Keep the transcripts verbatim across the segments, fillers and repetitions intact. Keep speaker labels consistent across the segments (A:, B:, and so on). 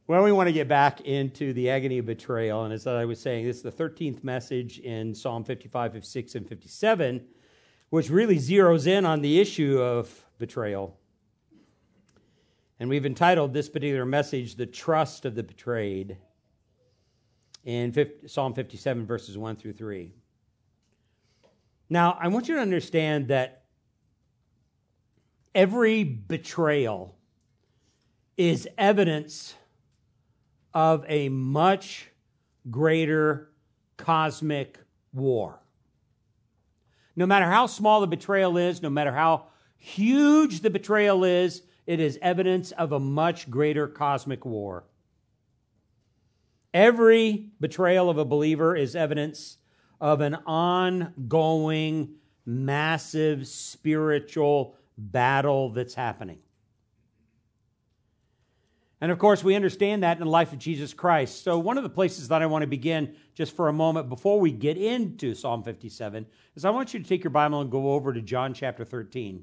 A: Well, we want to get back into the agony of betrayal. And as I was saying, this is the thirteenth message in Psalm fifty-five, fifty-six, and fifty-seven, which really zeroes in on the issue of betrayal. And we've entitled this particular message, The Trust of the Betrayed, in Psalm fifty-seven, verses one through three. Now, I want you to understand that every betrayal is evidence of a much greater cosmic war. No matter how small the betrayal is, no matter how huge the betrayal is, it is evidence of a much greater cosmic war. Every betrayal of a believer is evidence of an ongoing, massive spiritual battle that's happening. And of course, we understand that in the life of Jesus Christ. So one of the places that I want to begin just for a moment before we get into Psalm fifty-seven is I want you to take your Bible and go over to John chapter thirteen.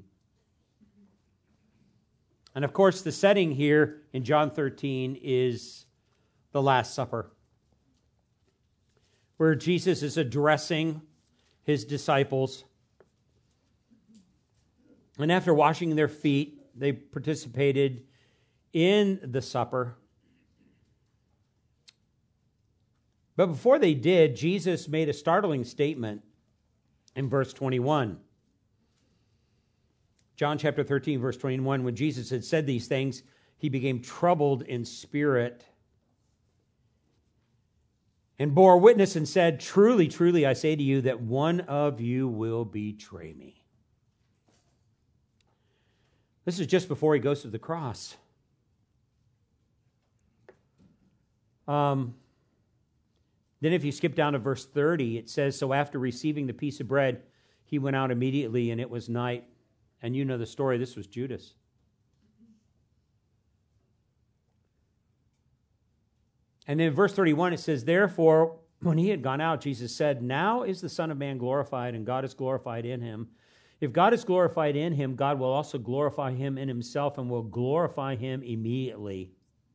A: And of course, the setting here in John thirteen is the Last Supper, where Jesus is addressing his disciples. And after washing their feet, they participated in the supper. But before they did, Jesus made a startling statement in verse twenty-one. John chapter thirteen, verse twenty-one, when Jesus had said these things, he became troubled in spirit and bore witness and said, "Truly, truly, I say to you that one of you will betray me." This is just before he goes to the cross. Um, then if you skip down to verse thirty, it says, "So after receiving the piece of bread, he went out immediately, and it was night." And you know the story. This was Judas. And then in verse thirty-one, it says, "Therefore, when he had gone out, Jesus said, 'Now is the Son of Man glorified, and God is glorified in him. If God is glorified in him, God will also glorify him in himself and will glorify him immediately.'"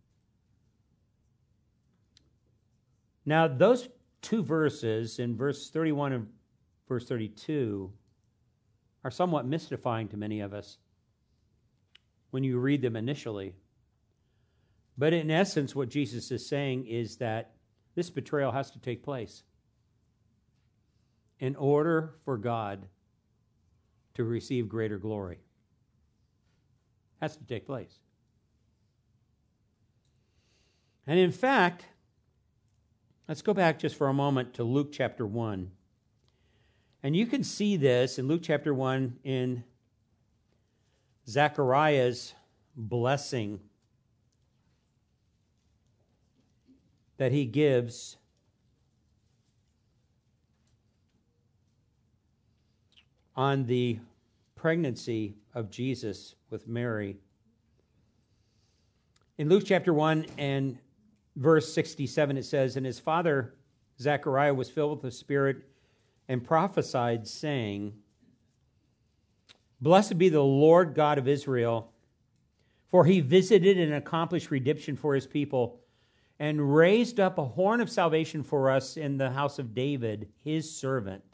A: Now, those two verses, in verse thirty-one and verse thirty-two, are somewhat mystifying to many of us when you read them initially. But in essence, what Jesus is saying is that this betrayal has to take place in order for God to receive greater glory. It has to take place. And in fact, let's go back just for a moment to Luke chapter one. And you can see this in Luke chapter one in Zechariah's blessing that he gives on the pregnancy of Jesus with Mary. In Luke chapter one and verse sixty-seven, it says, "And his father Zechariah was filled with the Spirit and prophesied, saying, 'Blessed be the Lord God of Israel, for he visited and accomplished redemption for his people, and raised up a horn of salvation for us in the house of David, his servant.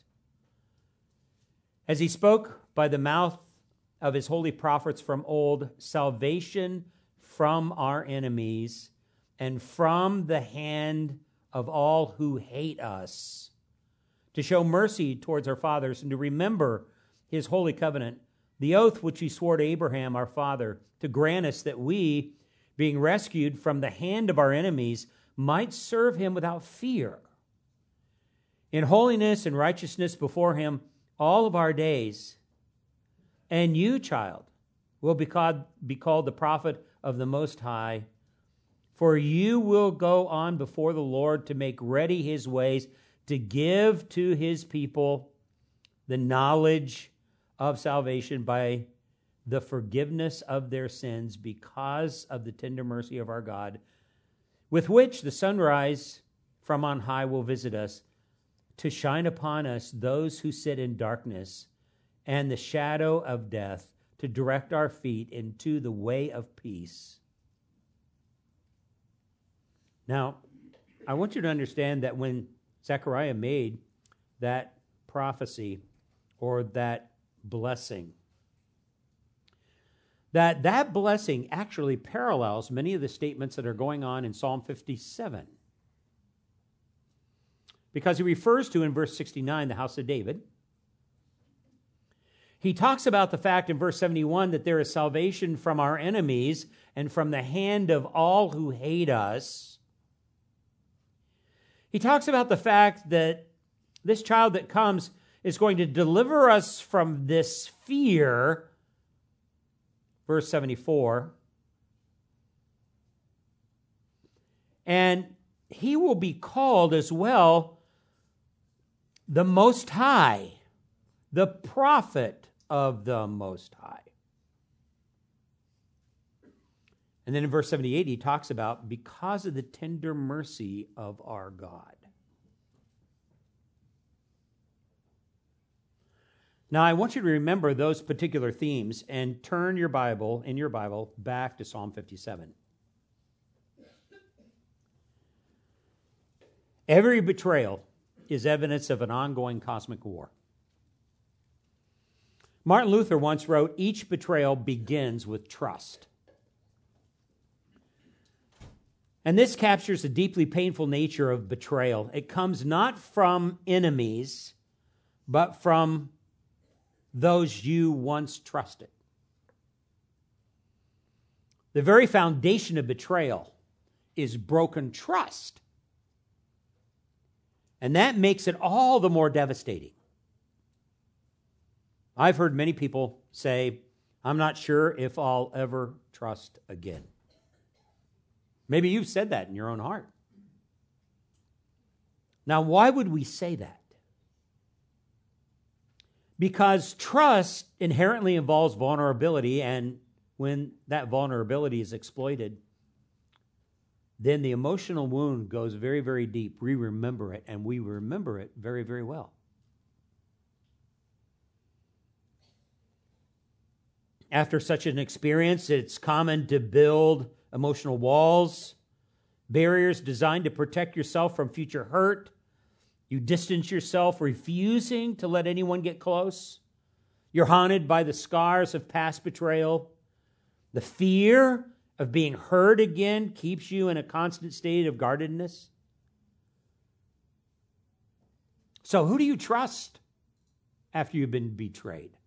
A: As he spoke by the mouth of his holy prophets from old, salvation from our enemies, and from the hand of all who hate us, to show mercy towards our fathers, and to remember his holy covenant, the oath which he swore to Abraham our father, to grant us that we, being rescued from the hand of our enemies, might serve him without fear, in holiness and righteousness before him all of our days. And you, child, will be called, be called the prophet of the Most High, for you will go on before the Lord to make ready his ways, to give to his people the knowledge of salvation by the forgiveness of their sins, because of the tender mercy of our God, with which the sunrise from on high will visit us, to shine upon us those who sit in darkness and the shadow of death, to direct our feet into the way of peace.'" Now, I want you to understand that when Zechariah made that prophecy or that blessing, that that blessing actually parallels many of the statements that are going on in Psalm fifty-seven. Because he refers to in verse sixty-nine the house of David. He talks about the fact in verse seventy-one that there is salvation from our enemies and from the hand of all who hate us. He talks about the fact that this child that comes is going to deliver us from this fear. Verse seventy-four. And he will be called as well the Most High, the prophet of the Most High. And then in verse seventy-eight, he talks about because of the tender mercy of our God. Now, I want you to remember those particular themes and turn your Bible, in your Bible, back to Psalm fifty-seven. Every betrayal is evidence of an ongoing cosmic war. Martin Luther once wrote, "Each betrayal begins with trust." And this captures the deeply painful nature of betrayal. It comes not from enemies, but from those you once trusted. The very foundation of betrayal is broken trust. And that makes it all the more devastating. I've heard many people say, "I'm not sure if I'll ever trust again." Maybe you've said that in your own heart. Now, why would we say that? Because trust inherently involves vulnerability, and when that vulnerability is exploited, then the emotional wound goes very, very deep. We remember it, and we remember it very, very well. After such an experience, it's common to build emotional walls, barriers designed to protect yourself from future hurt. You distance yourself, refusing to let anyone get close. You're haunted by the scars of past betrayal. The fear of being hurt again keeps you in a constant state of guardedness. So who do you trust after you've been betrayed?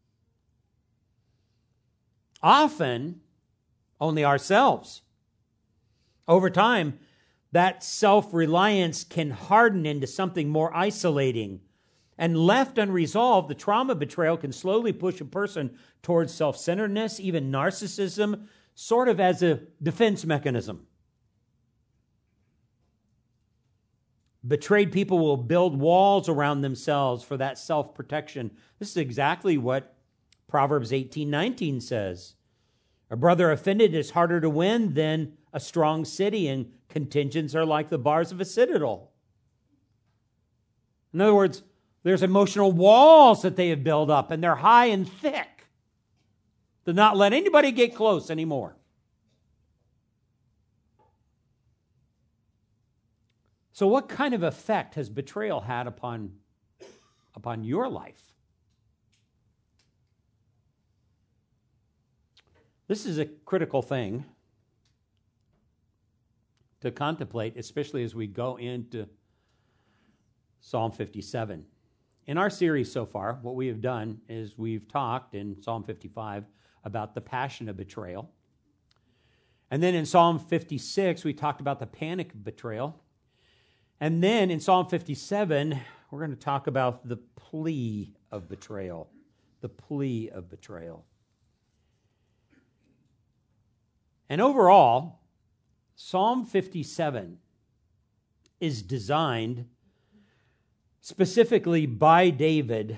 A: Often, only ourselves. Over time, that self-reliance can harden into something more isolating. And left unresolved, the trauma of betrayal can slowly push a person towards self-centeredness, even narcissism, sort of as a defense mechanism. Betrayed people will build walls around themselves for that self-protection. This is exactly what Proverbs eighteen nineteen says. A brother offended is harder to win than a strong city, and contentions are like the bars of a citadel. In other words, there's emotional walls that they have built up, and they're high and thick to not let anybody get close anymore. So what kind of effect has betrayal had upon, upon your life? This is a critical thing to contemplate, especially as we go into Psalm fifty-seven. In our series so far, what we have done is we've talked in Psalm fifty-five about the passion of betrayal. And then in Psalm fifty-six, we talked about the panic of betrayal. And then in Psalm fifty-seven, we're going to talk about the plea of betrayal. The plea of betrayal. And overall, Psalm fifty-seven is designed specifically by David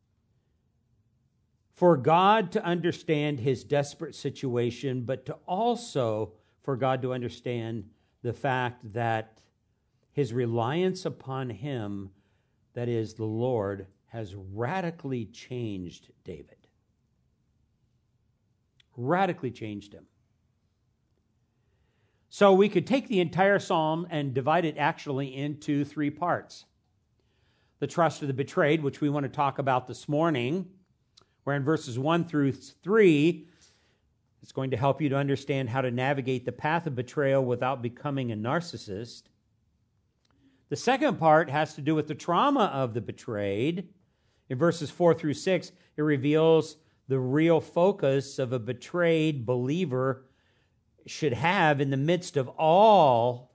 A: for God to understand his desperate situation, but to also for God to understand the fact that his reliance upon him, that is the Lord, has radically changed David. Radically changed him. So we could take the entire psalm and divide it actually into three parts. The trust of the betrayed, which we want to talk about this morning, where in verses one through three, it's going to help you to understand how to navigate the path of betrayal without becoming a narcissist. The second part has to do with the trauma of the betrayed. In verses four through six, it reveals the real focus of a betrayed believer should have in the midst of all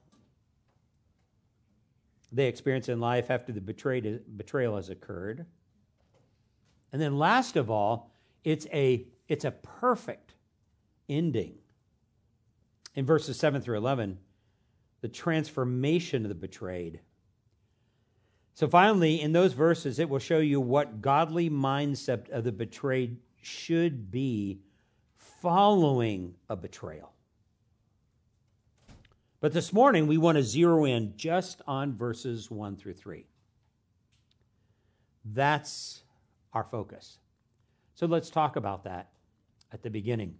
A: they experience in life after the betrayed, betrayal has occurred. And then last of all, it's a, it's a perfect ending. In verses seven through eleven, the transformation of the betrayed. So finally, in those verses, it will show you what godly mindset of the betrayed should be following a betrayal. But this morning, we want to zero in just on verses one through three. That's our focus. So let's talk about that at the beginning.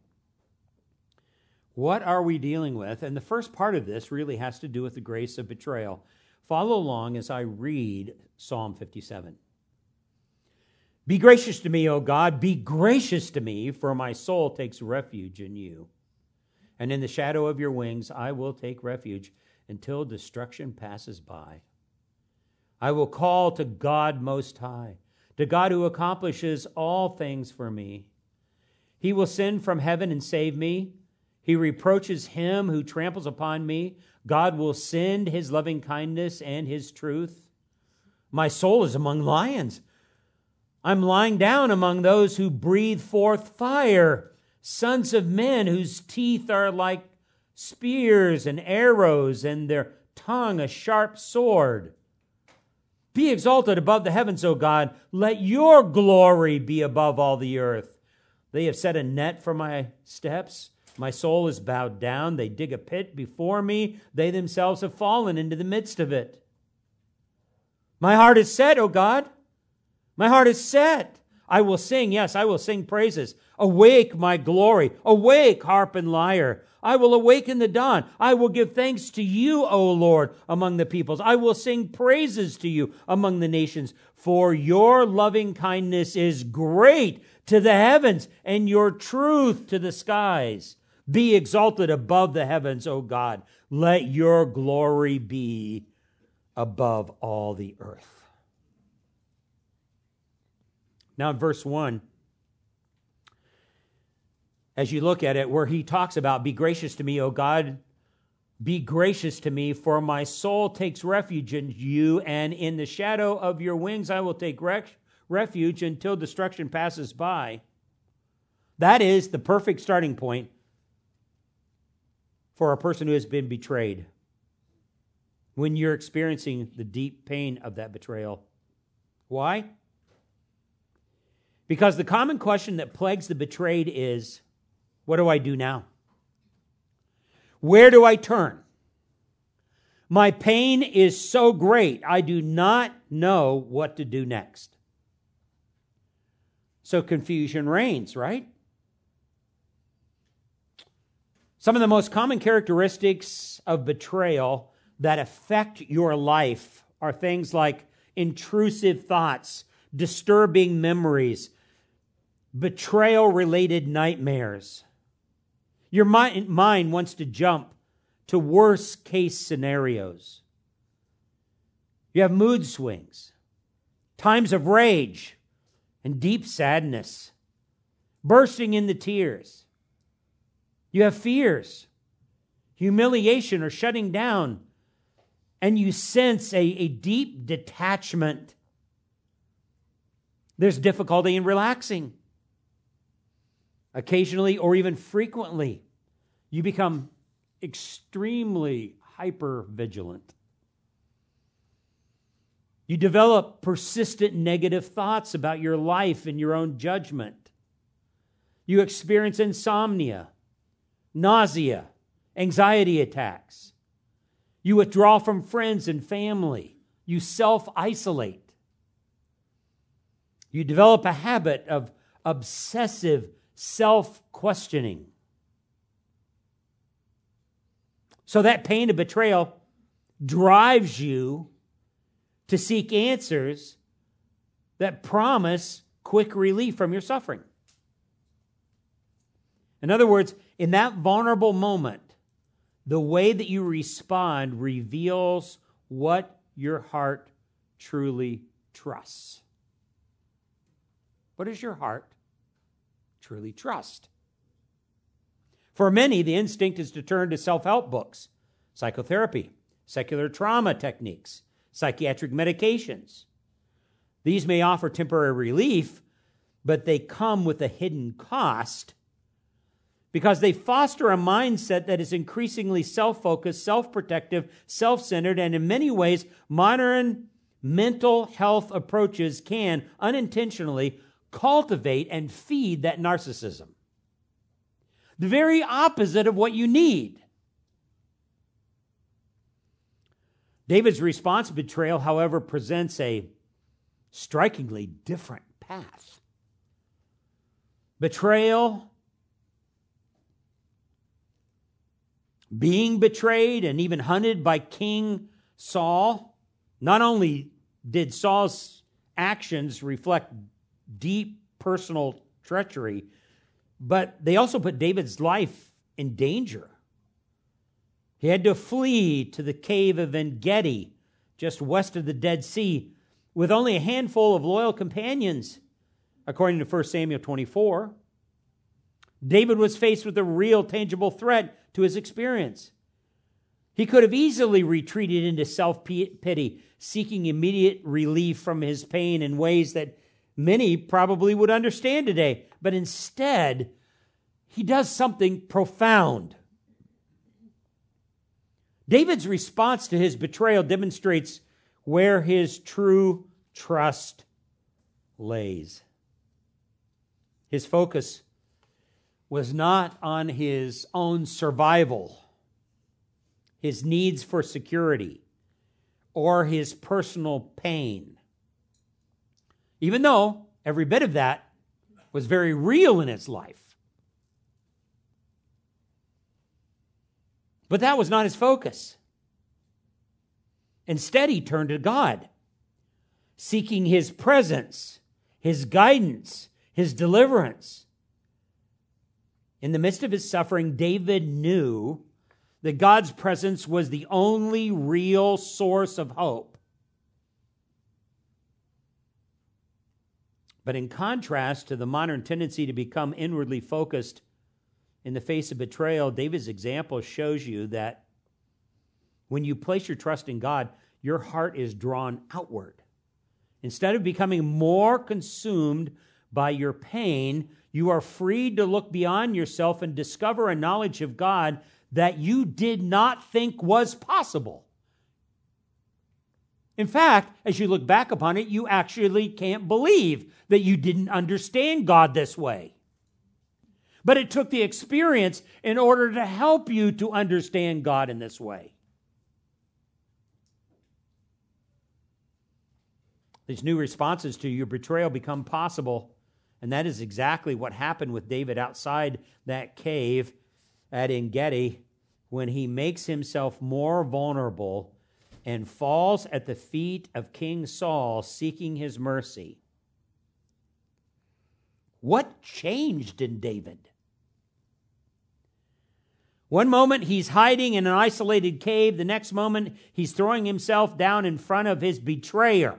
A: What are we dealing with? And the first part of this really has to do with the grace of betrayal. Follow along as I read Psalm fifty-seven. Be gracious to me, O God, be gracious to me, for my soul takes refuge in you. And in the shadow of your wings I will take refuge until destruction passes by. I will call to God Most High, to God who accomplishes all things for me. He will send from heaven and save me. He reproaches him who tramples upon me. God will send his loving kindness and his truth. My soul is among lions. I'm lying down among those who breathe forth fire, sons of men whose teeth are like spears and arrows, and their tongue a sharp sword. Be exalted above the heavens, O God. Let your glory be above all the earth. They have set a net for my steps. My soul is bowed down. They dig a pit before me. They themselves have fallen into the midst of it. My heart is set, O God. My heart is set. I will sing, yes, I will sing praises. Awake, my glory. Awake, harp and lyre. I will awaken the dawn. I will give thanks to you, O Lord, among the peoples. I will sing praises to you among the nations. For your loving kindness is great to the heavens, and your truth to the skies. Be exalted above the heavens, O God. Let your glory be above all the earth. Now in verse one, as you look at it, where he talks about, be gracious to me, O God, be gracious to me, for my soul takes refuge in you, and in the shadow of your wings I will take ref- refuge until destruction passes by. That is the perfect starting point for a person who has been betrayed. When you're experiencing the deep pain of that betrayal. Why? Because the common question that plagues the betrayed is, what do I do now? Where do I turn? My pain is so great, I do not know what to do next. So confusion reigns, right? Some of the most common characteristics of betrayal that affect your life are things like intrusive thoughts, disturbing memories, betrayal-related nightmares. Your mind, mind wants to jump to worst-case scenarios. You have mood swings, times of rage and deep sadness, bursting into tears. You have fears, humiliation or shutting down, and you sense a, a deep detachment. There's difficulty in relaxing. Occasionally or even frequently, you become extremely hyper-vigilant. You develop persistent negative thoughts about your life and your own judgment. You experience insomnia, nausea, anxiety attacks. You withdraw from friends and family. You self-isolate. You develop a habit of obsessive self-questioning. So that pain of betrayal drives you to seek answers that promise quick relief from your suffering. In other words, in that vulnerable moment, the way that you respond reveals what your heart truly trusts. What does your heart truly trust? For many, the instinct is to turn to self-help books, psychotherapy, secular trauma techniques, psychiatric medications. These may offer temporary relief, but they come with a hidden cost because they foster a mindset that is increasingly self-focused, self-protective, self-centered, and in many ways, modern mental health approaches can unintentionally cultivate and feed that narcissism. The very opposite of what you need. David's response to betrayal, however, presents a strikingly different path. Betrayal, being betrayed and even hunted by King Saul. Not only did Saul's actions reflect deep personal treachery, but they also put David's life in danger. He had to flee to the cave of En-Gedi, just west of the Dead Sea, with only a handful of loyal companions, according to First Samuel twenty-four. David was faced with a real, tangible threat to his experience. He could have easily retreated into self-pity, seeking immediate relief from his pain in ways that many probably would understand today. But instead, he does something profound. David's response to his betrayal demonstrates where his true trust lays. His focus was not on his own survival, his needs for security, or his personal pain. Even though every bit of that was very real in his life. But that was not his focus. Instead, he turned to God, seeking his presence, his guidance, his deliverance. In the midst of his suffering, David knew that God's presence was the only real source of hope. But in contrast to the modern tendency to become inwardly focused in the face of betrayal, David's example shows you that when you place your trust in God, your heart is drawn outward. Instead of becoming more consumed by your pain, you are freed to look beyond yourself and discover a knowledge of God that you did not think was possible. In fact, as you look back upon it, you actually can't believe that you didn't understand God this way. But it took the experience in order to help you to understand God in this way. These new responses to your betrayal become possible, and that is exactly what happened with David outside that cave at En-Gedi when he makes himself more vulnerable and falls at the feet of King Saul seeking his mercy. What changed in David? One moment he's hiding in an isolated cave. The next moment he's throwing himself down in front of his betrayer.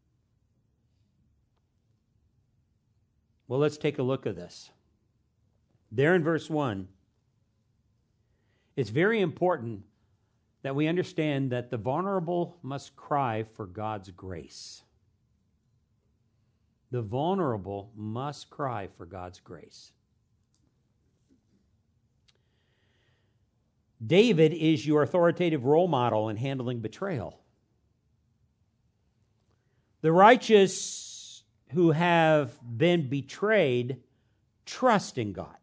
A: Well, let's take a look at this. There in verse one, it's very important that we understand that the vulnerable must cry for God's grace. The vulnerable must cry for God's grace. David is your authoritative role model in handling betrayal. The righteous who have been betrayed trust in God.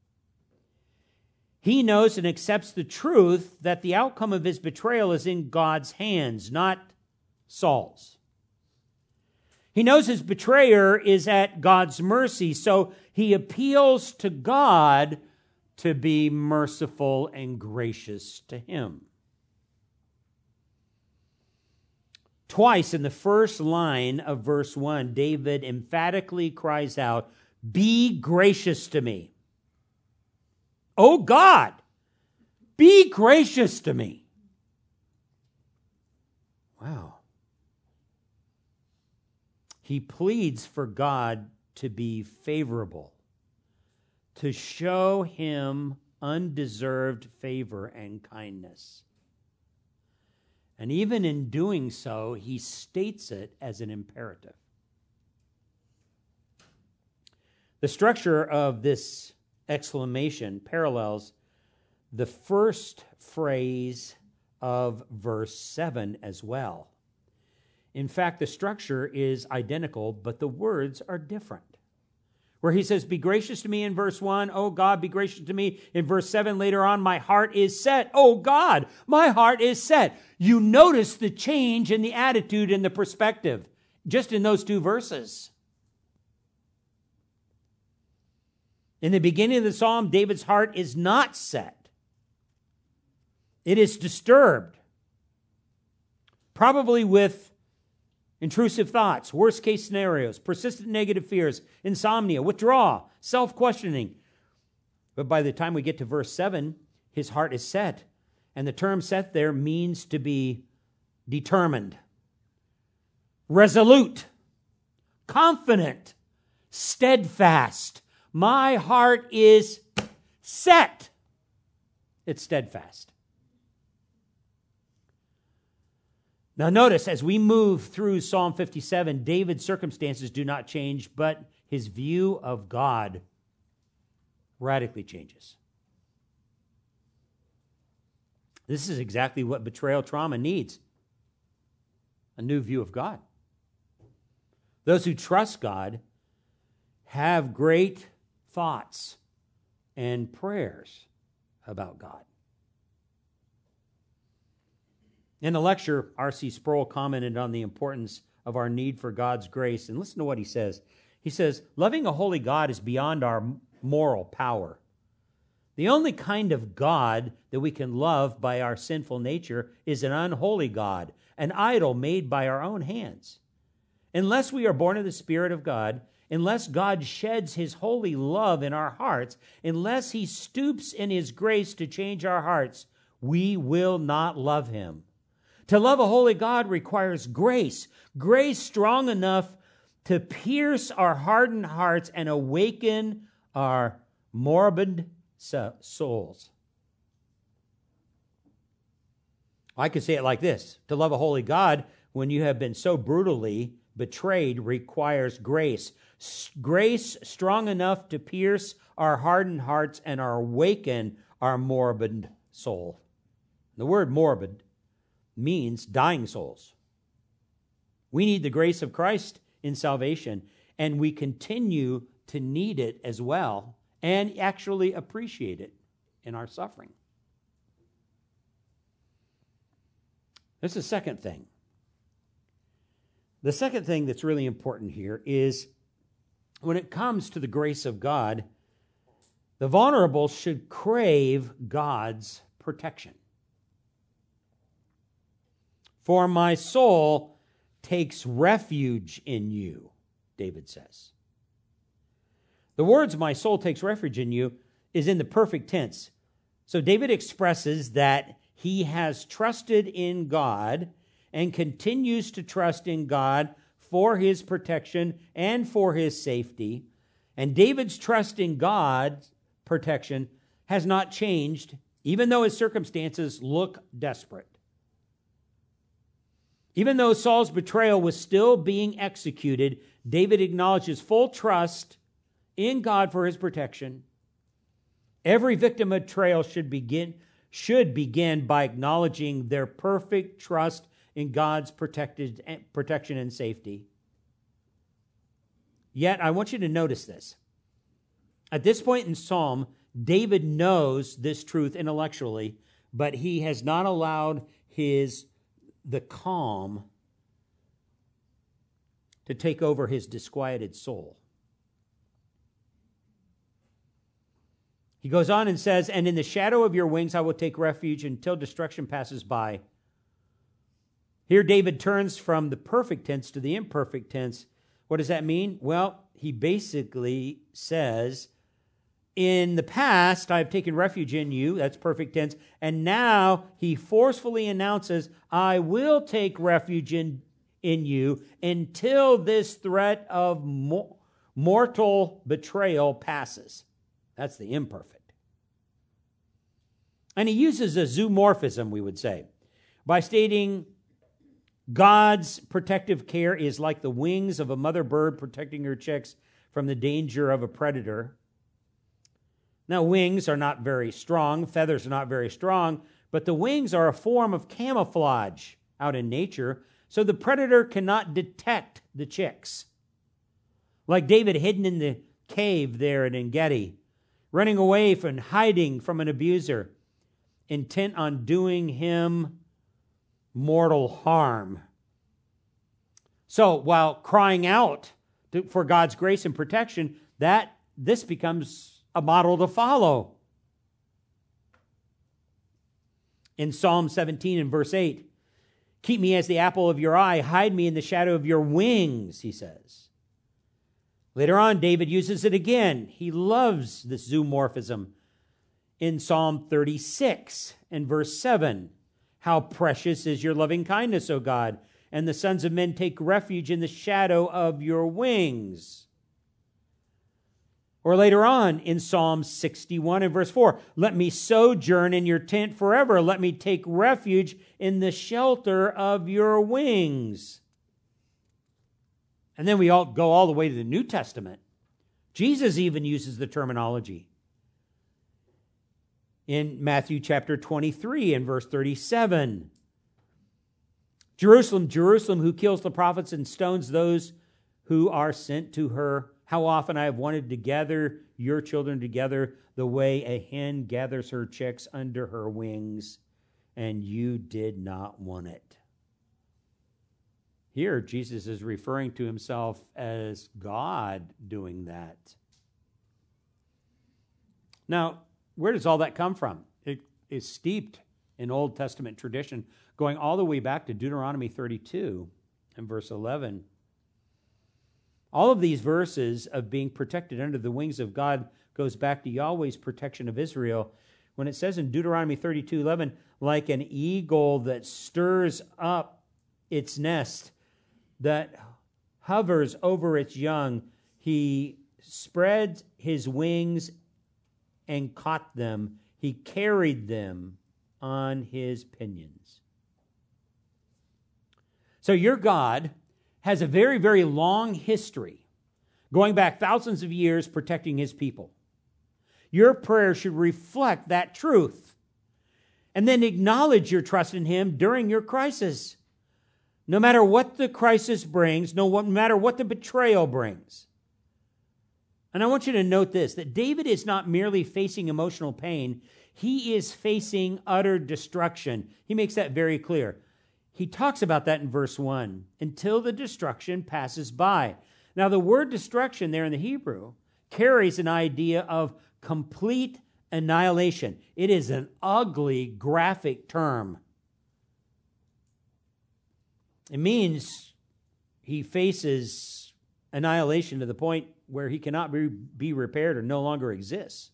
A: He knows and accepts the truth that the outcome of his betrayal is in God's hands, not Saul's. He knows his betrayer is at God's mercy, so he appeals to God to be merciful and gracious to him. Twice in the first line of verse one, David emphatically cries out, "Be gracious to me." Oh God, be gracious to me. Wow. He pleads for God to be favorable, to show him undeserved favor and kindness. And even in doing so, he states it as an imperative. The structure of this exclamation parallels the first phrase of verse seven as well. In fact, the structure is identical, but the words are different. Where he says, "Be gracious to me" in verse one, "Oh God, be gracious to me." In verse seven, later on, "My heart is set." Oh God, my heart is set. You notice the change in the attitude and the perspective just in those two verses. In the beginning of the psalm, David's heart is not set. It is disturbed, probably with intrusive thoughts, worst-case scenarios, persistent negative fears, insomnia, withdrawal, self-questioning. But by the time we get to verse seven, his heart is set. And the term set there means to be determined, resolute, confident, steadfast. My heart is set. It's steadfast. Now notice, as we move through Psalm fifty-seven, David's circumstances do not change, but his view of God radically changes. This is exactly what betrayal trauma needs: a new view of God. Those who trust God have great thoughts and prayers about God. In the lecture, R C Sproul commented on the importance of our need for God's grace. And listen to what he says. He says, "Loving a holy God is beyond our moral power. The only kind of God that we can love by our sinful nature is an unholy God, an idol made by our own hands. Unless we are born of the Spirit of God, unless God sheds his holy love in our hearts, unless he stoops in his grace to change our hearts, we will not love him. To love a holy God requires grace, grace strong enough to pierce our hardened hearts and awaken our morbid souls." I could say it like this: to love a holy God when you have been so brutally betrayed requires grace. S- grace strong enough to pierce our hardened hearts and our awaken our morbid soul. The word morbid means dying souls. We need the grace of Christ in salvation, and we continue to need it as well, and actually appreciate it in our suffering. That's the second thing. The second thing that's really important here is when it comes to the grace of God, the vulnerable should crave God's protection. "For my soul takes refuge in you," David says. The words "my soul takes refuge in you" is in the perfect tense. So David expresses that he has trusted in God and continues to trust in God for his protection and for his safety. And David's trust in God's protection has not changed, even though his circumstances look desperate. Even though Saul's betrayal was still being executed, David acknowledges full trust in God for his protection. Every victim of betrayal should begin, should begin by acknowledging their perfect trust in God's protected, protection and safety. Yet, I want you to notice this. At this point in Psalm, David knows this truth intellectually, but he has not allowed his the calm to take over his disquieted soul. He goes on and says, "And in the shadow of your wings I will take refuge until destruction passes by." Here David turns from the perfect tense to the imperfect tense. What does that mean? Well, he basically says, in the past, I've taken refuge in you. That's perfect tense. And now he forcefully announces, I will take refuge in, in you until this threat of mo- mortal betrayal passes. That's the imperfect. And he uses a zoomorphism, we would say, by stating God's protective care is like the wings of a mother bird protecting her chicks from the danger of a predator. Now, wings are not very strong, feathers are not very strong, but the wings are a form of camouflage out in nature, so the predator cannot detect the chicks. Like David hidden in the cave there at En-gedi, running away from hiding from an abuser, intent on doing him mortal harm. So while crying out to, for God's grace and protection, that this becomes a model to follow. In Psalm seventeen and verse eight, keep me as the apple of your eye, hide me in the shadow of your wings, he says. Later on, David uses it again. He loves this zoomorphism in Psalm thirty-six and verse seven. How precious is your loving kindness, O God, and the sons of men take refuge in the shadow of your wings. Or later on in Psalm sixty-one and verse four, let me sojourn in your tent forever. Let me take refuge in the shelter of your wings. And then we all go all the way to the New Testament. Jesus even uses the terminology. In Matthew chapter twenty-three and verse thirty-seven. Jerusalem, Jerusalem, who kills the prophets and stones those who are sent to her. How often I have wanted to gather your children together the way a hen gathers her chicks under her wings, and you did not want it. Here, Jesus is referring to himself as God doing that. Now, where does all that come from? It is steeped in Old Testament tradition, going all the way back to Deuteronomy thirty-two and verse eleven. All of these verses of being protected under the wings of God goes back to Yahweh's protection of Israel. When it says in Deuteronomy thirty-two eleven, like an eagle that stirs up its nest, that hovers over its young, he spread his wings and caught them. He carried them on his pinions. So your God has a very, very long history, going back thousands of years, protecting his people. Your prayer should reflect that truth, and then acknowledge your trust in him during your crisis. No matter what the crisis brings, no matter what the betrayal brings. And I want you to note this, that David is not merely facing emotional pain, he is facing utter destruction. He makes that very clear. He talks about that in verse one, until the destruction passes by. Now, the word destruction there in the Hebrew carries an idea of complete annihilation. It is an ugly, graphic term. It means he faces annihilation to the point where he cannot be, be repaired or no longer exists.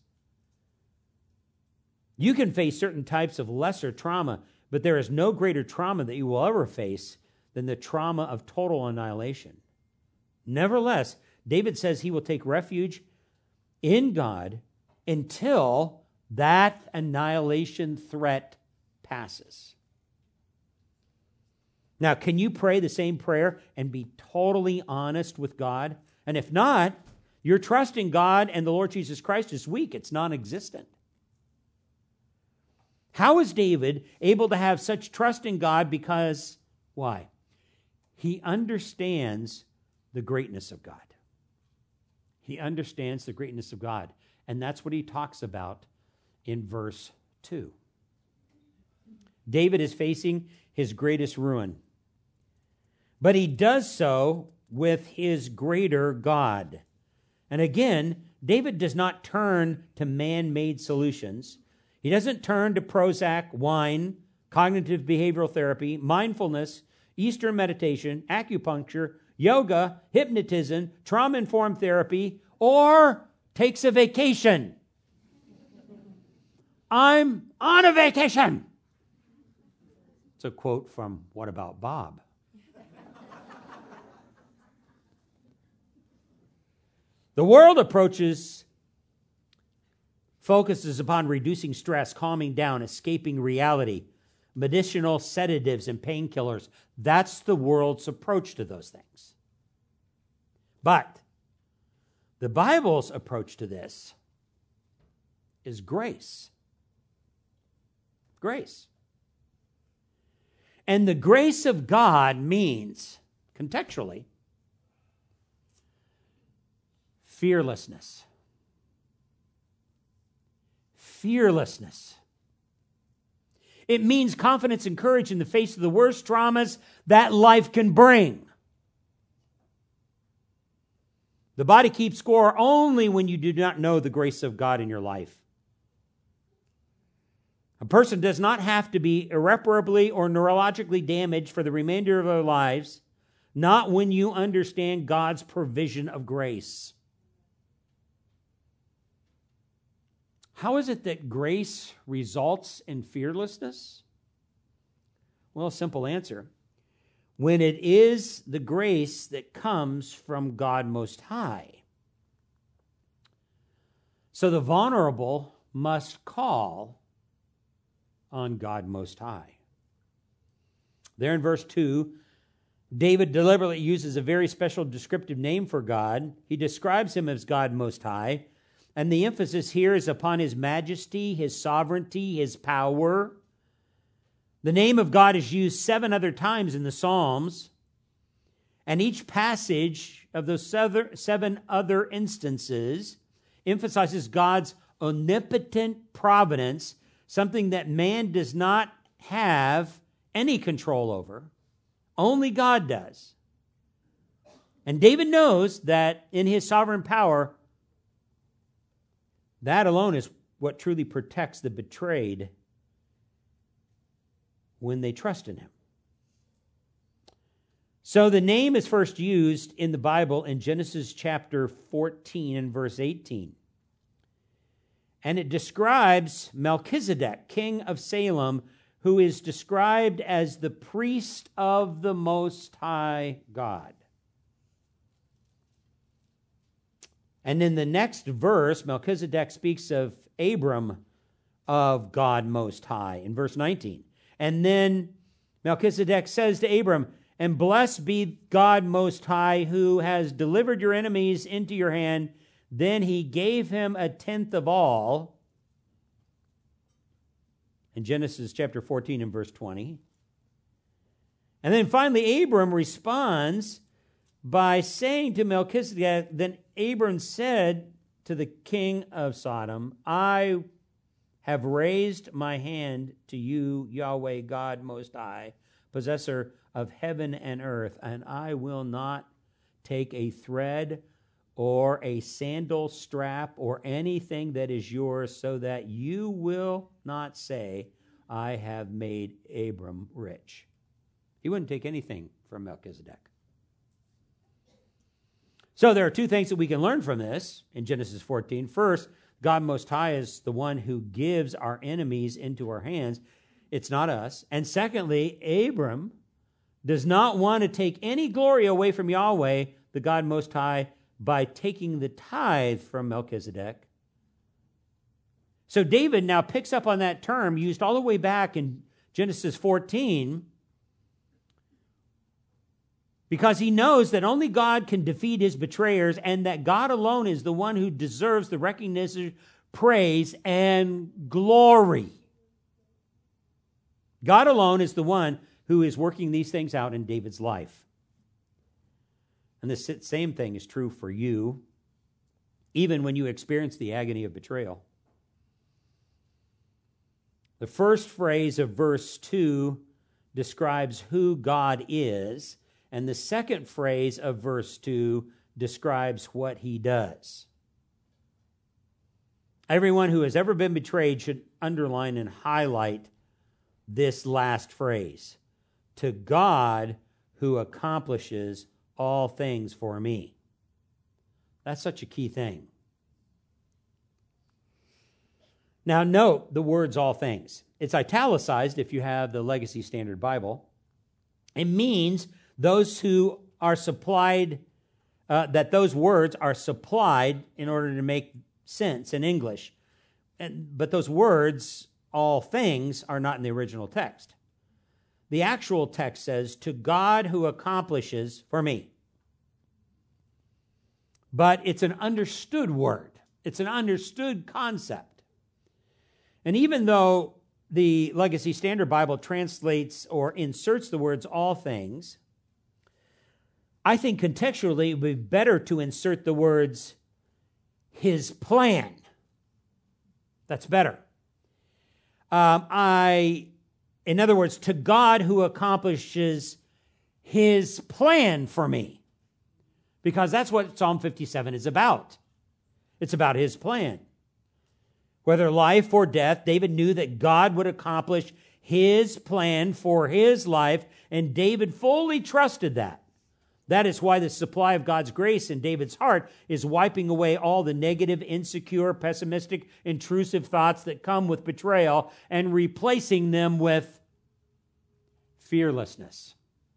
A: You can face certain types of lesser trauma, but there is no greater trauma that you will ever face than the trauma of total annihilation. Nevertheless, David says he will take refuge in God until that annihilation threat passes. Now, can you pray the same prayer and be totally honest with God? And if not, your trust in God and the Lord Jesus Christ is weak. It's non-existent. How is David able to have such trust in God? Because, why? He understands the greatness of God. He understands the greatness of God. And that's what he talks about in verse two. David is facing his greatest ruin. But he does so with his greater God. And again, David does not turn to man-made solutions. He doesn't turn to Prozac, wine, cognitive behavioral therapy, mindfulness, Eastern meditation, acupuncture, yoga, hypnotism, trauma-informed therapy, or takes a vacation. I'm on a vacation. It's a quote from What About Bob? The world approaches, focuses upon reducing stress, calming down, escaping reality, medicinal sedatives and painkillers. That's the world's approach to those things. But the Bible's approach to this is grace. Grace. And the grace of God means, contextually, fearlessness. Fearlessness. It means confidence and courage in the face of the worst traumas that life can bring. The body keeps score only when you do not know the grace of God in your life. A person does not have to be irreparably or neurologically damaged for the remainder of their lives, not when you understand God's provision of grace. How is it that grace results in fearlessness? Well, a simple answer. When it is the grace that comes from God Most High. So the vulnerable must call on God Most High. There in verse two, David deliberately uses a very special descriptive name for God. He describes him as God Most High. And the emphasis here is upon his majesty, his sovereignty, his power. The name of God is used seven other times in the Psalms. And each passage of those seven other instances emphasizes God's omnipotent providence, something that man does not have any control over. Only God does. And David knows that in his sovereign power, that alone is what truly protects the betrayed when they trust in him. So the name is first used in the Bible in Genesis chapter fourteen and verse eighteen. And it describes Melchizedek, king of Salem, who is described as the priest of the Most High God. And in the next verse, Melchizedek speaks of Abram of God Most High in verse nineteen. And then Melchizedek says to Abram, "And blessed be God Most High, who has delivered your enemies into your hand." Then he gave him a tenth of all. In Genesis chapter fourteen and verse twenty. And then finally, Abram responds by saying to Melchizedek, then Abram said to the king of Sodom, "I have raised my hand to you, Yahweh God Most High, possessor of heaven and earth, and I will not take a thread or a sandal strap or anything that is yours, so that you will not say, I have made Abram rich." He wouldn't take anything from Melchizedek. So there are two things that we can learn from this in Genesis fourteen. First, God Most High is the one who gives our enemies into our hands. It's not us. And secondly, Abram does not want to take any glory away from Yahweh, the God Most High, by taking the tithe from Melchizedek. So David now picks up on that term used all the way back in Genesis fourteen, because he knows that only God can defeat his betrayers and that God alone is the one who deserves the recognition, praise, and glory. God alone is the one who is working these things out in David's life. And the same thing is true for you, even when you experience the agony of betrayal. The first phrase of verse two describes who God is, and the second phrase of verse two describes what he does. Everyone who has ever been betrayed should underline and highlight this last phrase. To God who accomplishes all things for me. That's such a key thing. Now note the words all things. It's italicized if you have the Legacy Standard Bible. It means those who are supplied, uh, that those words are supplied in order to make sense in English. And, but those words, all things, are not in the original text. The actual text says, to God who accomplishes for me. But it's an understood word. It's an understood concept. And even though the Legacy Standard Bible translates or inserts the words all things, I think contextually it would be better to insert the words his plan. That's better. Um, I, in other words, to God who accomplishes his plan for me. Because that's what Psalm fifty-seven is about. It's about his plan. Whether life or death, David knew that God would accomplish his plan for his life, and David fully trusted that. That is why the supply of God's grace in David's heart is wiping away all the negative, insecure, pessimistic, intrusive thoughts that come with betrayal and replacing them with fearlessness.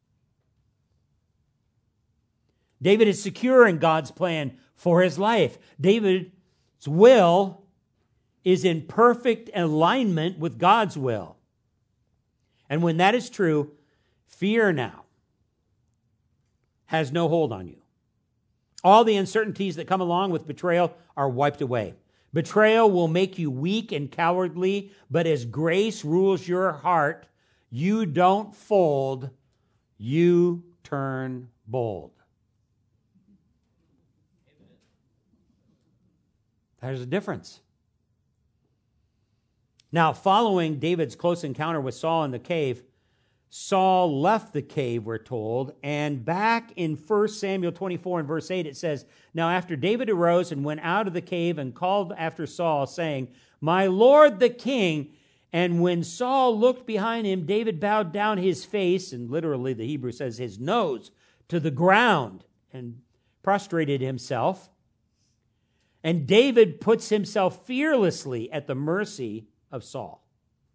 A: David is secure in God's plan for his life. David's will is in perfect alignment with God's will. And when that is true, fear now has no hold on you. All the uncertainties that come along with betrayal are wiped away. Betrayal will make you weak and cowardly, but as grace rules your heart, you don't fold, you turn bold. There's a difference. Now, following David's close encounter with Saul in the cave, Saul left the cave, we're told, and back in First Samuel twenty-four and verse eight, it says, now after David arose and went out of the cave and called after Saul, saying, my Lord the king. And when Saul looked behind him, David bowed down his face, and literally the Hebrew says his nose, to the ground and prostrated himself. And David puts himself fearlessly at the mercy of Saul.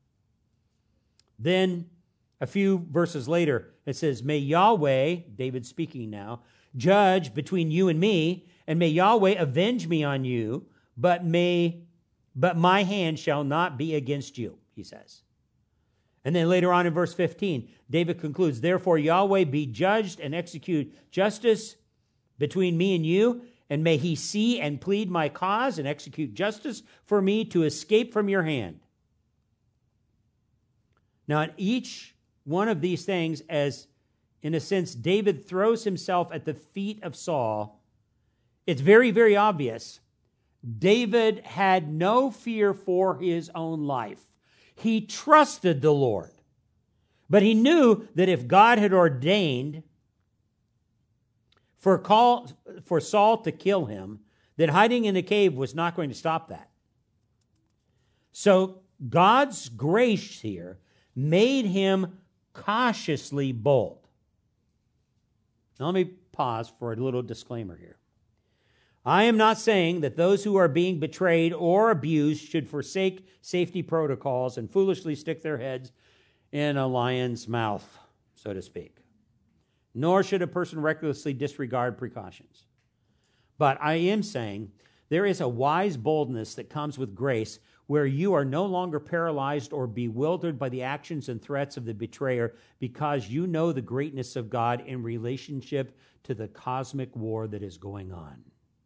A: Then, a few verses later, it says, may Yahweh, David speaking now, judge between you and me, and may Yahweh avenge me on you, but may, but my hand shall not be against you, he says. And then later on in verse fifteen, David concludes, therefore Yahweh be judged and execute justice between me and you, and may he see and plead my cause and execute justice for me to escape from your hand. Now, in each one of these things, as in a sense David throws himself at the feet of Saul, it's very, very obvious. David had no fear for his own life. He trusted the Lord. But he knew that if God had ordained for, call, for Saul to kill him, that hiding in a cave was not going to stop that. So God's grace here made him cautiously bold. Now let me pause for a little disclaimer here. I am not saying that those who are being betrayed or abused should forsake safety protocols and foolishly stick their heads in a lion's mouth, so to speak. Nor should a person recklessly disregard precautions. But I am saying there is a wise boldness that comes with grace where you are no longer paralyzed or bewildered by the actions and threats of the betrayer because you know the greatness of God in relationship to the cosmic war that is going on.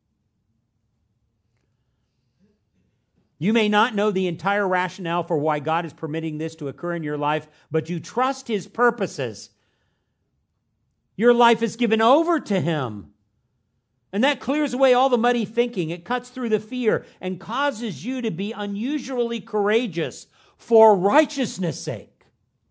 A: You may not know the entire rationale for why God is permitting this to occur in your life, but you trust his purposes. Your life is given over to him. And that clears away all the muddy thinking. It cuts through the fear and causes you to be unusually courageous for righteousness' sake.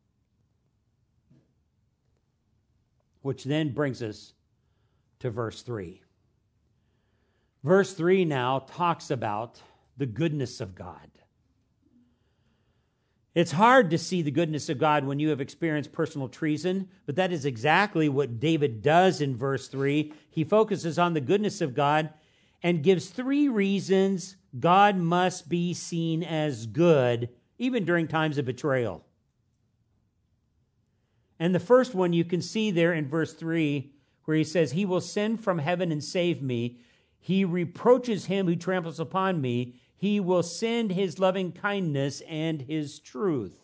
A: Which then brings us to verse three. Verse three now talks about the goodness of God. It's hard to see the goodness of God when you have experienced personal treason, but that is exactly what David does in verse three. He focuses on the goodness of God and gives three reasons God must be seen as good, even during times of betrayal. And the first one you can see there in verse three, where he says, "He will send from heaven and save me. He reproaches him who tramples upon me. He will send his loving kindness and his truth."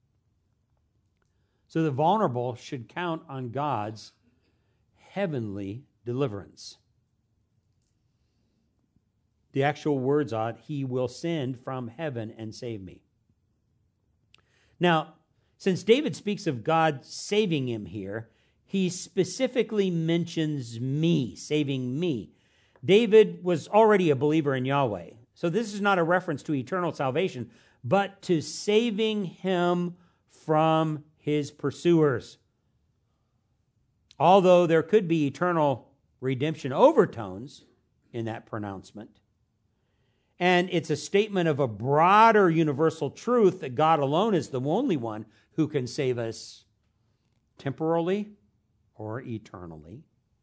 A: So the vulnerable should count on God's heavenly deliverance. The actual words are, "He will send from heaven and save me." Now, since David speaks of God saving him here, he specifically mentions me, saving me. David was already a believer in Yahweh. So this is not a reference to eternal salvation, but to saving him from his pursuers. Although there could be eternal redemption overtones in that pronouncement. And it's a statement of a broader universal truth that God alone is the only one who can save us temporally or eternally.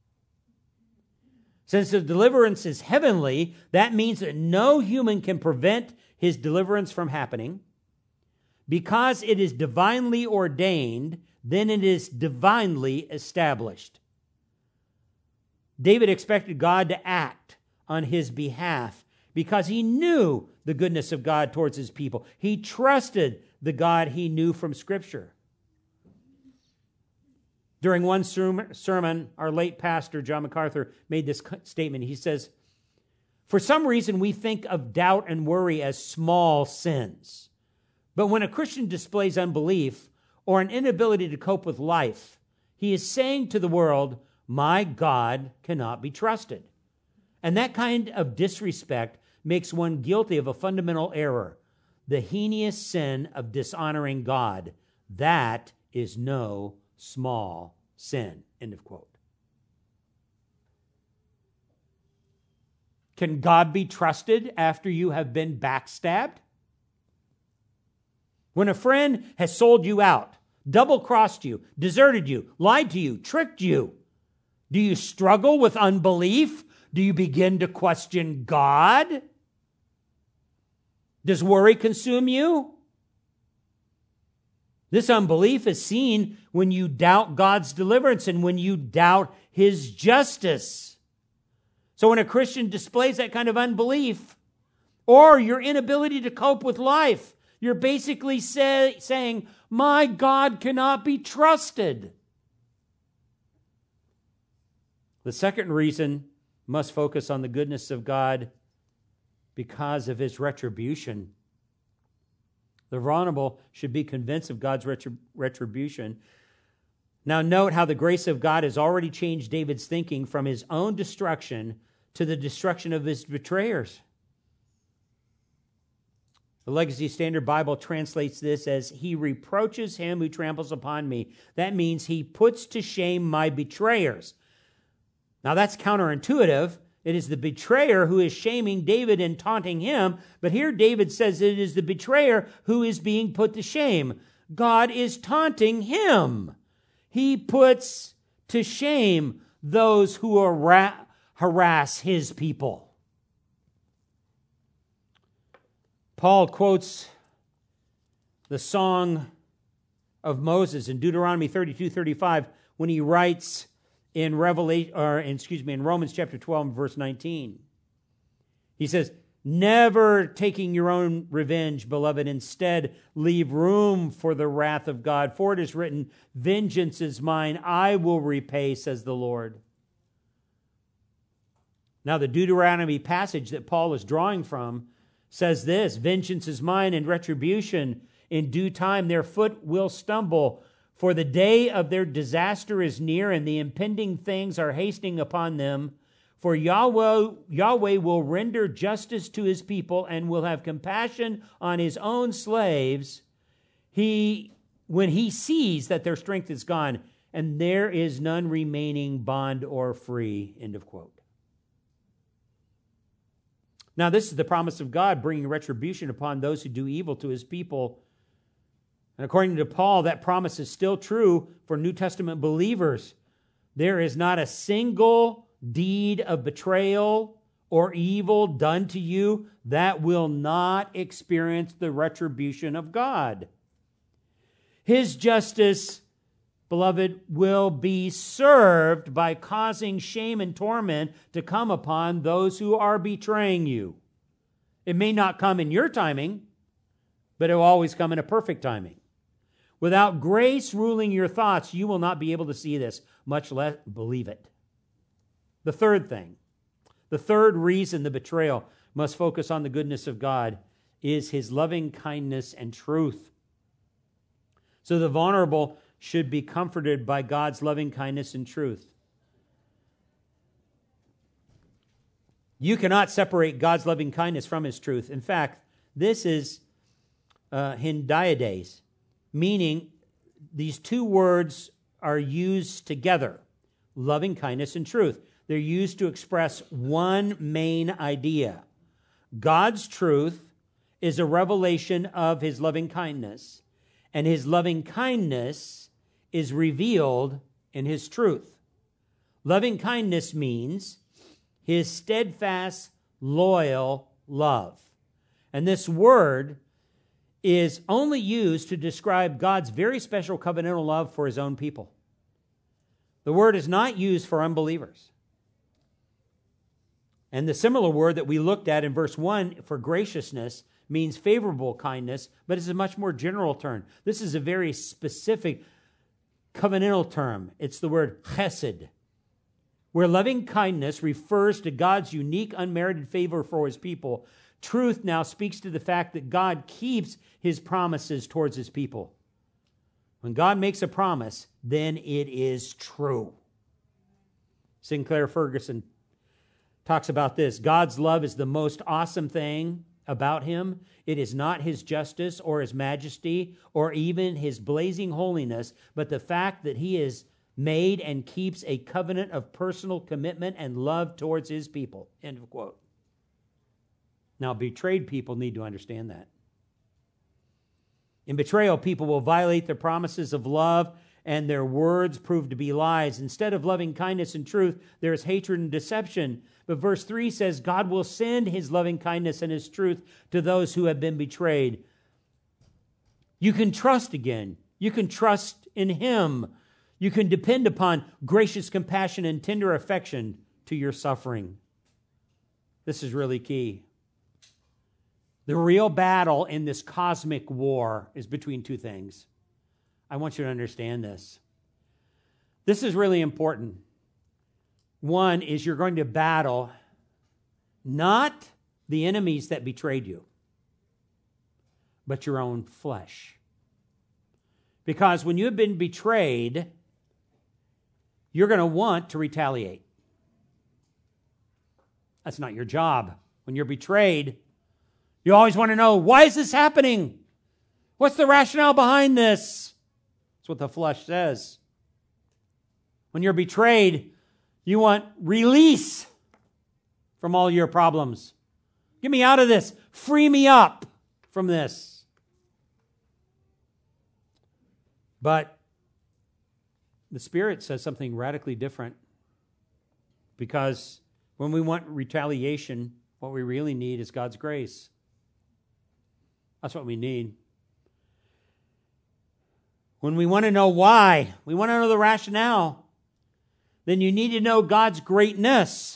A: Since the deliverance is heavenly, that means that no human can prevent his deliverance from happening. Because it is divinely ordained, then it is divinely established. David expected God to act on his behalf because he knew the goodness of God towards his people. He trusted the God he knew from Scripture. During one sermon, our late pastor, John MacArthur, made this statement. He says, "For some reason, we think of doubt and worry as small sins. But when a Christian displays unbelief or an inability to cope with life, he is saying to the world, 'My God cannot be trusted.' And that kind of disrespect makes one guilty of a fundamental error, the heinous sin of dishonoring God. That is no small sin." End of quote. Can God be trusted after you have been backstabbed? When a friend has sold you out, double-crossed you, deserted you, lied to you, tricked you, do you struggle with unbelief? Do you begin to question God? Does worry consume you? This unbelief is seen when you doubt God's deliverance and when you doubt his justice. So when a Christian displays that kind of unbelief or your inability to cope with life, you're basically say, saying, "My God cannot be trusted." The second reason must focus on the goodness of God because of his retribution. The vulnerable should be convinced of God's retrib- retribution. Now note how the grace of God has already changed David's thinking from his own destruction to the destruction of his betrayers. The Legacy Standard Bible translates this as, "He reproaches him who tramples upon me." That means he puts to shame my betrayers. Now that's counterintuitive. It is the betrayer who is shaming David and taunting him. But here David says it is the betrayer who is being put to shame. God is taunting him. He puts to shame those who har- harass his people. Paul quotes the song of Moses in Deuteronomy thirty-two thirty-five when he writes in Revelation, or excuse me, in Romans chapter twelve, verse nineteen. He says, "Never taking your own revenge, beloved. Instead, leave room for the wrath of God. For it is written, 'Vengeance is mine, I will repay,' says the Lord." Now, the Deuteronomy passage that Paul is drawing from says this, "Vengeance is mine and retribution. In due time their foot will stumble. For the day of their disaster is near, and the impending things are hastening upon them. For Yahweh, Yahweh will render justice to his people and will have compassion on his own slaves. He, when he sees that their strength is gone, and there is none remaining bond or free." End of quote. Now, this is the promise of God, bringing retribution upon those who do evil to his people. And according to Paul, that promise is still true for New Testament believers. There is not a single deed of betrayal or evil done to you that will not experience the retribution of God. His justice, beloved, will be served by causing shame and torment to come upon those who are betraying you. It may not come in your timing, but it will always come in a perfect timing. Without grace ruling your thoughts, you will not be able to see this, much less believe it. The third thing, the third reason the betrayal must focus on the goodness of God is His loving kindness and truth. So the vulnerable should be comforted by God's loving kindness and truth. You cannot separate God's loving kindness from His truth. In fact, this is uh, hendiades, meaning these two words are used together, loving kindness and truth. They're used to express one main idea. God's truth is a revelation of His loving kindness, and His loving kindness is revealed in His truth. Loving kindness means His steadfast, loyal love. And this word is only used to describe God's very special covenantal love for His own people. The word is not used for unbelievers. And the similar word that we looked at in verse one for graciousness means favorable kindness, but it's a much more general term. This is a very specific covenantal term. It's the word chesed, where loving kindness refers to God's unique unmerited favor for His people. Truth now speaks to the fact that God keeps His promises towards His people. When God makes a promise, then it is true. Sinclair Ferguson talks about this. God's love is the most awesome thing about Him. It is not His justice or His majesty or even His blazing holiness, but the fact that He is made and keeps a covenant of personal commitment and love towards His people. End of quote. Now, betrayed people need to understand that. In betrayal, people will violate their promises of love, and their words prove to be lies. Instead of loving kindness and truth, there is hatred and deception. But verse three says, God will send His loving kindness and His truth to those who have been betrayed. You can trust again. You can trust in Him. You can depend upon gracious compassion and tender affection to your suffering. This is really key. The real battle in this cosmic war is between two things. I want you to understand this. This is really important. One is you're going to battle not the enemies that betrayed you, but your own flesh. Because when you have been betrayed, you're going to want to retaliate. That's not your job. When you're betrayed, you always want to know, why is this happening? What's the rationale behind this? That's what the flesh says. When you're betrayed, you want release from all your problems. Get me out of this. Free me up from this. But the Spirit says something radically different. Because when we want retaliation, what we really need is God's grace. That's what we need. When we want to know why, we want to know the rationale, then you need to know God's greatness,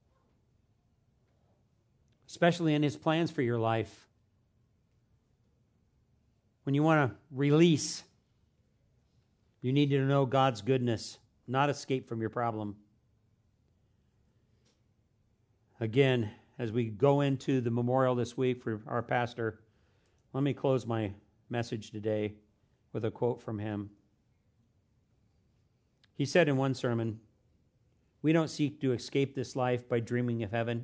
A: especially in His plans for your life. When you want to release, you need to know God's goodness, not escape from your problem. Again, as we go into the memorial this week for our pastor, let me close my message today with a quote from him. He said in one sermon, "We don't seek to escape this life by dreaming of heaven,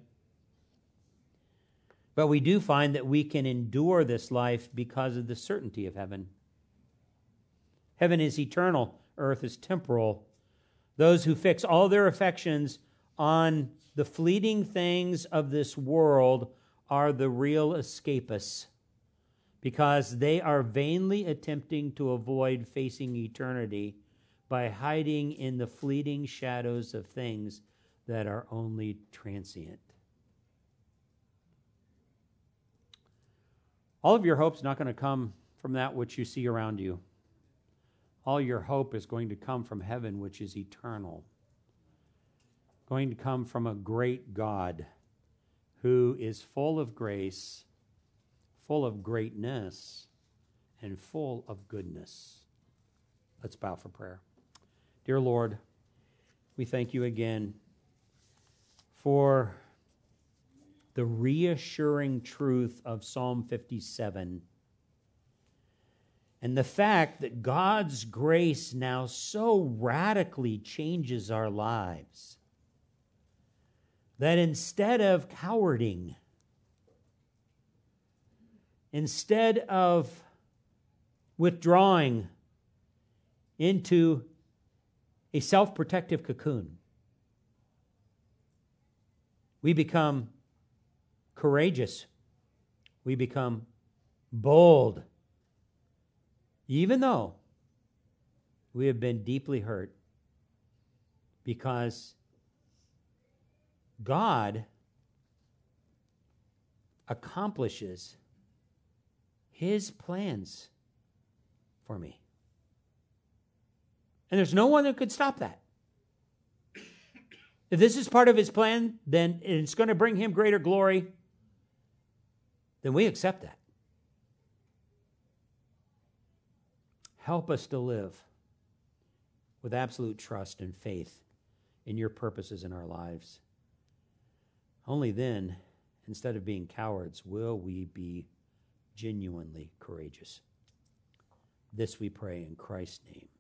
A: but we do find that we can endure this life because of the certainty of heaven. Heaven is eternal, earth is temporal. Those who fix all their affections on the fleeting things of this world are the real escapists, because they are vainly attempting to avoid facing eternity by hiding in the fleeting shadows of things that are only transient. All of your hope's not going to come from that which you see around you. All your hope is going to come from heaven, which is eternal. Going to come from a great God who is full of grace, full of greatness, and full of goodness. Let's bow for prayer. Dear Lord, we thank you again for the reassuring truth of Psalm fifty-seven and the fact that God's grace now so radically changes our lives that instead of cowarding, instead of withdrawing into a self-protective cocoon, we become courageous. We become bold, even though we have been deeply hurt, because God accomplishes His plans for me. And there's no one that could stop that. If this is part of His plan, then it's going to bring Him greater glory, then we accept that. Help us to live with absolute trust and faith in your purposes in our lives. Only then, instead of being cowards, will we be genuinely courageous. This we pray in Christ's name.